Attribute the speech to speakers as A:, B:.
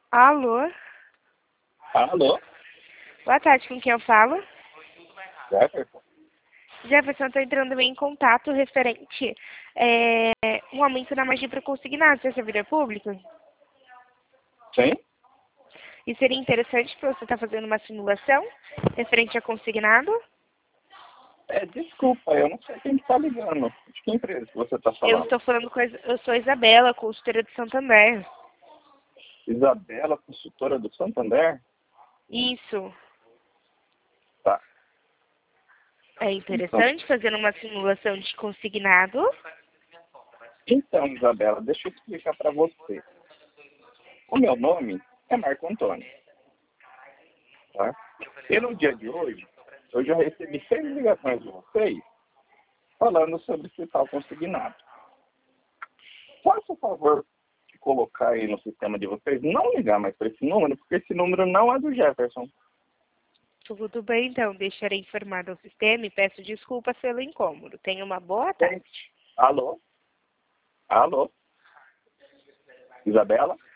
A: Alô?
B: Alô?
A: Boa tarde, com quem eu falo?
B: Jefferson?
A: Jefferson, estou entrando em contato referente um aumento na margem para consignado do servidor público.
B: Sim?
A: E seria interessante para você estar fazendo uma simulação referente a consignado.
B: Desculpa, eu não sei quem está ligando. De que empresa que você está
A: Eu
B: falando?
A: estou falando eu sou Isabela, consultora de Santander.
B: Isabela, consultora do Santander?
A: Isso.
B: Tá.
A: É
B: Então,
A: interessante fazer uma simulação de consignado.
B: então, Isabela, deixa eu explicar para você. O meu nome é Marco Antônio. Tá? E no dia de hoje, eu já recebi 6 ligações de vocês falando sobre esse tal consignado. Faça o favor de colocar aí no sistema de vocês, não ligar mais para esse número, porque esse número não é do Jefferson.
A: Tudo bem, então. Deixarei informado ao sistema e peço desculpas pelo incômodo. Tenha uma boa tarde.
B: Alô? Alô? Isabela?